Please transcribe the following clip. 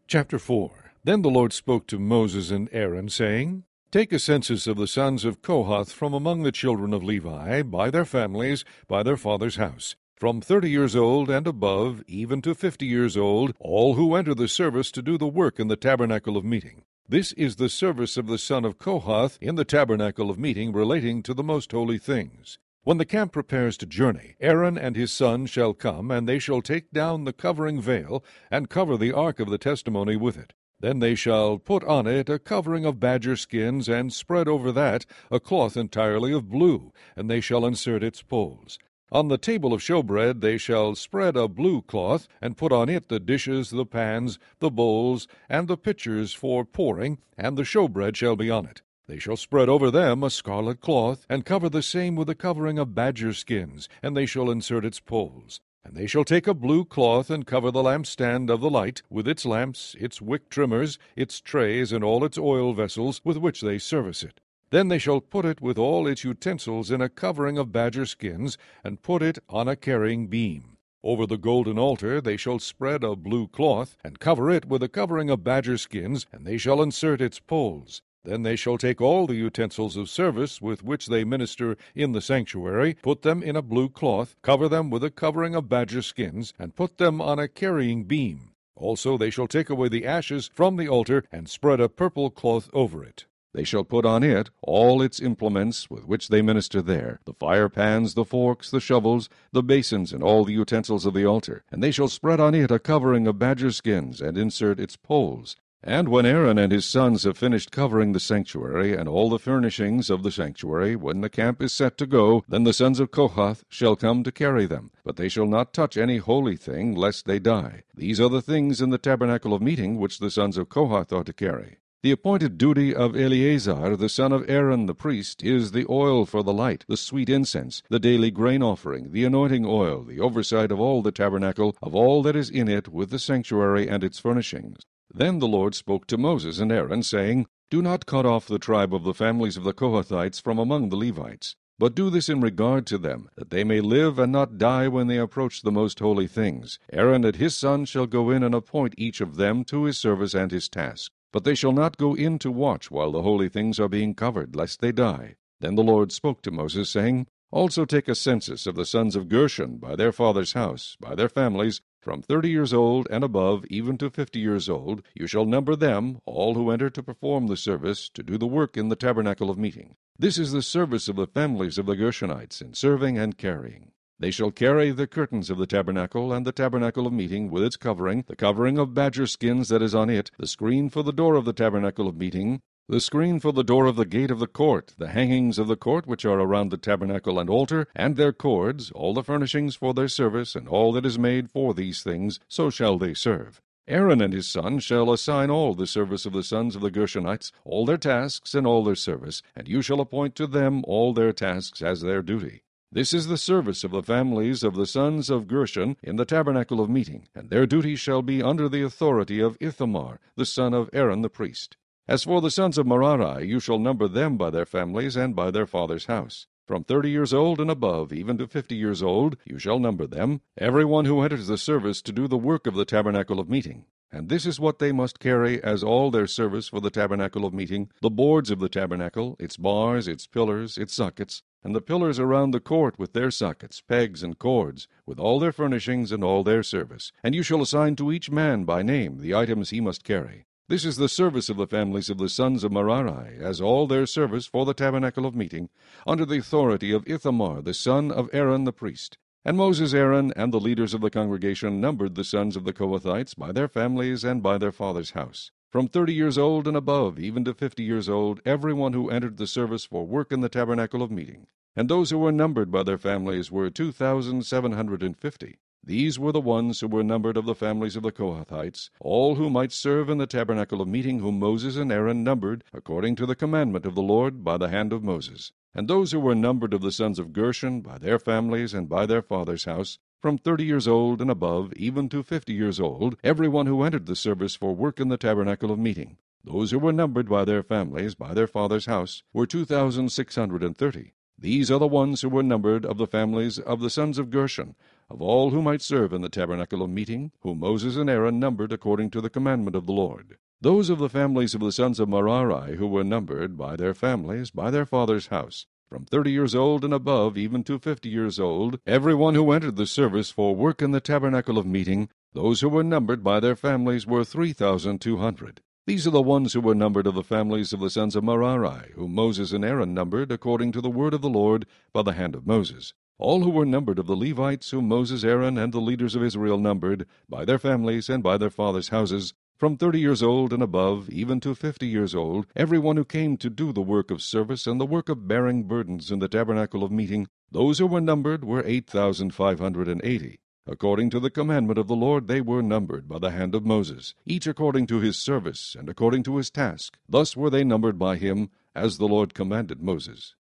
Chapter 4. Then the Lord spoke to Moses and Aaron, saying, Take a census of the sons of Kohath from among the children of Levi, by their families, by their father's house, from 30 years old and above, even to 50 years old, all who enter the service to do the work in the tabernacle of meeting. This is the service of the son of Kohath in the tabernacle of meeting relating to the most holy things. When the camp prepares to journey, Aaron and his son shall come, and they shall take down the covering veil, and cover the ark of the testimony with it. Then they shall put on it a covering of badger skins, and spread over that a cloth entirely of blue, and they shall insert its poles. On the table of showbread they shall spread a blue cloth, and put on it the dishes, the pans, the bowls, and the pitchers for pouring, and the showbread shall be on it. They shall spread over them a scarlet cloth, and cover the same with a covering of badger skins, and they shall insert its poles. And they shall take a blue cloth, and cover the lampstand of the light, with its lamps, its wick trimmers, its trays, and all its oil vessels with which they service it. Then they shall put it with all its utensils in a covering of badger skins, and put it on a carrying beam. Over the golden altar they shall spread a blue cloth, and cover it with a covering of badger skins, and they shall insert its poles. Then they shall take all the utensils of service with which they minister in the sanctuary, put them in a blue cloth, cover them with a covering of badger skins, and put them on a carrying beam. Also they shall take away the ashes from the altar, and spread a purple cloth over it. They shall put on it all its implements with which they minister there, the fire pans, the forks, the shovels, the basins, and all the utensils of the altar. And they shall spread on it a covering of badger skins, and insert its poles. And when Aaron and his sons have finished covering the sanctuary, and all the furnishings of the sanctuary, when the camp is set to go, then the sons of Kohath shall come to carry them. But they shall not touch any holy thing, lest they die. These are the things in the tabernacle of meeting which the sons of Kohath are to carry. The appointed duty of Eleazar, the son of Aaron the priest, is the oil for the light, the sweet incense, the daily grain offering, the anointing oil, the oversight of all the tabernacle, of all that is in it, with the sanctuary and its furnishings. Then the Lord spoke to Moses and Aaron, saying, Do not cut off the tribe of the families of the Kohathites from among the Levites, but do this in regard to them, that they may live and not die when they approach the most holy things. Aaron and his sons shall go in and appoint each of them to his service and his task. But they shall not go in to watch while the holy things are being covered, lest they die. Then the Lord spoke to Moses, saying, Also take a census of the sons of Gershon by their father's house, by their families, from 30 years old and above, even to 50 years old. You shall number them, all who enter to perform the service, to do the work in the tabernacle of meeting. This is the service of the families of the Gershonites, in serving and carrying. They shall carry the curtains of the tabernacle, and the tabernacle of meeting with its covering, the covering of badger skins that is on it, the screen for the door of the tabernacle of meeting, the screen for the door of the gate of the court, the hangings of the court which are around the tabernacle and altar, and their cords, all the furnishings for their service, and all that is made for these things, so shall they serve. Aaron and his sons shall assign all the service of the sons of the Gershonites, all their tasks and all their service, and you shall appoint to them all their tasks as their duty. This is the service of the families of the sons of Gershon in the tabernacle of meeting, and their duty shall be under the authority of Ithamar, the son of Aaron the priest. As for the sons of Merari, you shall number them by their families and by their father's house. From 30 years old and above, even to 50 years old, you shall number them, every one who enters the service to do the work of the tabernacle of meeting. And this is what they must carry as all their service for the tabernacle of meeting, the boards of the tabernacle, its bars, its pillars, its sockets, and the pillars around the court with their sockets, pegs, and cords, with all their furnishings and all their service. And you shall assign to each man by name the items he must carry. This is the service of the families of the sons of Merari, as all their service for the tabernacle of meeting, under the authority of Ithamar, the son of Aaron the priest. And Moses, Aaron, and the leaders of the congregation numbered the sons of the Kohathites by their families and by their father's house. From 30 years old and above, even to 50 years old, every one who entered the service for work in the tabernacle of meeting. And those who were numbered by their families were 2,750. These were the ones who were numbered of the families of the Kohathites, all who might serve in the tabernacle of meeting, whom Moses and Aaron numbered, according to the commandment of the Lord by the hand of Moses. And those who were numbered of the sons of Gershon by their families and by their father's house, from 30 years old and above, even to 50 years old, every one who entered the service for work in the tabernacle of meeting. Those who were numbered by their families, by their father's house, were 2,630. These are the ones who were numbered of the families of the sons of Gershon, of all who might serve in the tabernacle of meeting, whom Moses and Aaron numbered according to the commandment of the Lord. Those of the families of the sons of Merari who were numbered by their families, by their father's house, from 30 years old and above, even to 50 years old, every one who entered the service for work in the tabernacle of meeting, those who were numbered by their families were 3,200. These are the ones who were numbered of the families of the sons of Merari, whom Moses and Aaron numbered according to the word of the Lord by the hand of Moses. All who were numbered of the Levites, whom Moses, Aaron, and the leaders of Israel numbered, by their families and by their fathers' houses, from 30 years old and above, even to 50 years old, every one who came to do the work of service and the work of bearing burdens in the tabernacle of meeting, those who were numbered were 8,580. According to the commandment of the Lord they were numbered by the hand of Moses, each according to his service and according to his task. Thus were they numbered by him, as the Lord commanded Moses.